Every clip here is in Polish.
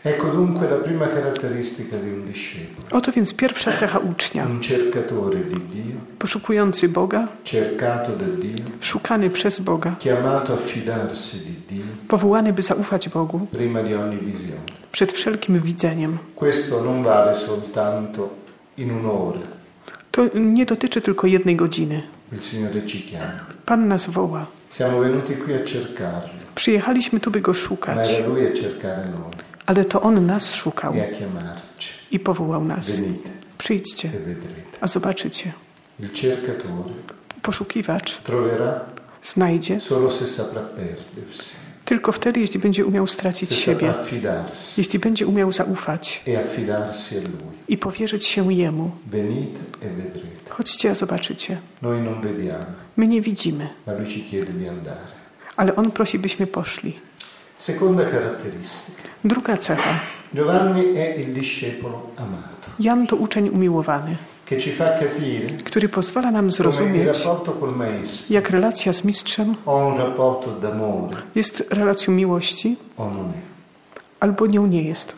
Ecco dunque la prima caratteristica di un discepolo. Oto więc pierwsza cecha ucznia. Un cercatore di Dio, Poszukujący Boga, cercato da Dio, szukany przez Boga, chiamato a fidarsi di Dio powołany, by zaufać Bogu prima di ogni visione. przed wszelkim widzeniem. Questo non vale soltanto in un'ora. To nie dotyczy tylko jednej godziny. Il Signore ci chiama. Pan nas woła. Siamo venuti qui a cercarlo, Przyjechaliśmy tu, by Go ma szukać, era Lui a cercare noi ale to On nas szukał e a chiamarci. i powołał nas. Venite Przyjdźcie, e vedrete. a zobaczycie. Il cercatore Poszukiwacz troverà znajdzie solo se saprà perdersi, tylko wtedy, jeśli będzie umiał stracić se siebie, saprà affidarsi jeśli będzie umiał zaufać e affidarsi a Lui. i powierzyć się Jemu. Venite e vedrete. Chodźcie, a zobaczycie. Noi non vediamo, My nie widzimy, ma Lui ci chiede di andare. ale On prosi, byśmy poszli. Seconda caratteristica. Druga cecha. Giovanni è il discepolo amato, Jan to uczeń umiłowany, che ci fa capire który pozwala nam come il zrozumieć, rapporto col Maestro jak relacja z mistrzem o un rapporto d'amore jest relacją miłości, o non è. albo nią nie jest.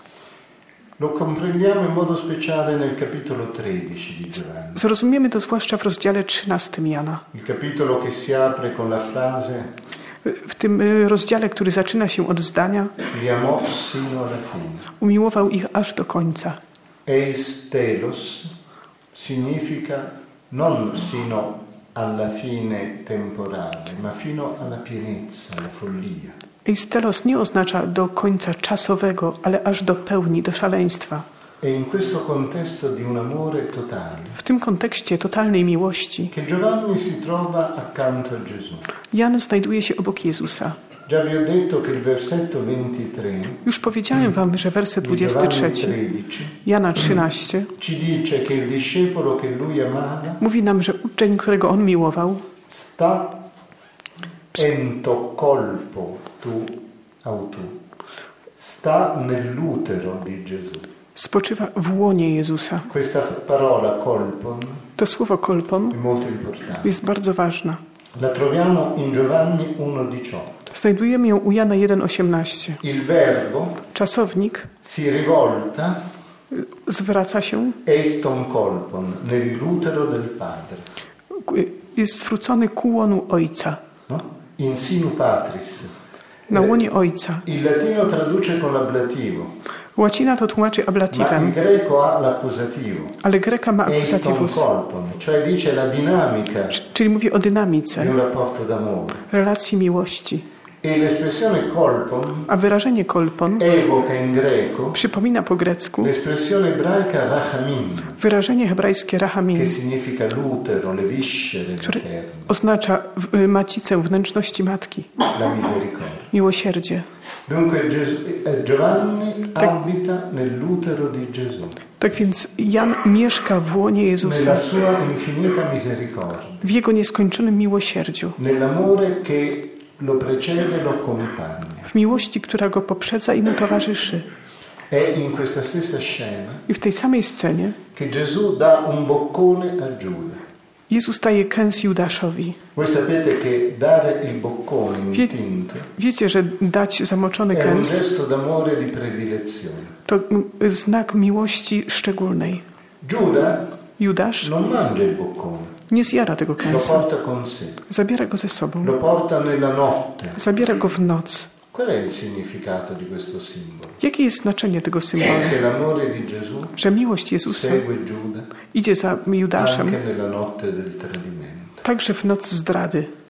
Lo comprendiamo in modo speciale nel capitolo 13 di Giovanni, Zrozumiemy to zwłaszcza w rozdziale 13 Jana. il capitolo che si apre con la frase W tym rozdziale, który zaczyna się od zdania li amò sino alla fine. umiłował ich aż do końca. Eis telos significa non sino alla fine temporale, ma fino alla pienezza, alla follia. Eistelos nie oznacza do końca czasowego, ale aż do pełni, do szaleństwa. E in questo contesto di un amore totale W tym kontekście totalnej miłości che Giovanni si trova accanto a Gesù. Jan znajduje się obok Jezusa. Già vi ho detto che il versetto 23 Już powiedziałem wam, że werset di Giovanni 23 13 Jana 13 ci dice che il discepolo che lui amava mówi nam, że uczeń, którego on miłował, sta ento colpo tu autu, sta nell'utero di Gesù. spoczywa w łonie Jezusa. Questa parola colpon To słowo kolpon è molto importante. jest bardzo ważne. La troviamo in Giovanni 1,18. Znajdujemy ją u Jana 1,18. Il verbo Czasownik si rivolta zwraca się, eston colpon nell'utero del padre, jest zwrócony ku łonu Ojca, no? In sinu patris. na łonie Ojca. Il latino traduce con l'ablativo, Łacina to tłumaczy ma il ablativem, greco ha l'accusativo. ale greka ma Eston akuzativus, colpon, cioè dice la dinamica czyli mówi o di dynamice, un rapporto d'amore. relacji miłości. E l'espressione colpon A wyrażenie kolpon evoca in greco przypomina po grecku l'espressione ebraica rachamin, wyrażenie hebrajskie rahamin, che significa l'utero, le viscere które materne, oznacza macicę wnętrzności matki, la misericordia. miłosierdzie. Dunque Giovanni abita nell'utero di Gesù, Tak więc Jan mieszka w łonie Jezusa, nella sua infinita misericordia, w Jego nieskończonym miłosierdziu, nell'amore che lo precede, lo accompagna. w miłości, która Go poprzedza i Mu towarzyszy. È in questa stessa scena I w tej samej scenie che Gesù dà un boccone a Giuda. Jezus daje kęs Judaszowi. Voi sapete che dare il boccone intinto Wiecie, że dać zamoczony è un kęs gesto d'amore di predilezione. to znak miłości szczególnej. Giuda Judasz non mangia il boccone, nie zjada tego lo kęsa. porta con sé, Zabiera go ze sobą. lo porta nella notte. Zabiera go w noc. Qual è il significato di questo simbolo? Jakie jest znaczenie tego symbolu? Che l'amore di Gesù Że miłość Jezusa segue Giuda idzie za Judaszem anche nella notte del tradimento. także w noc zdrady.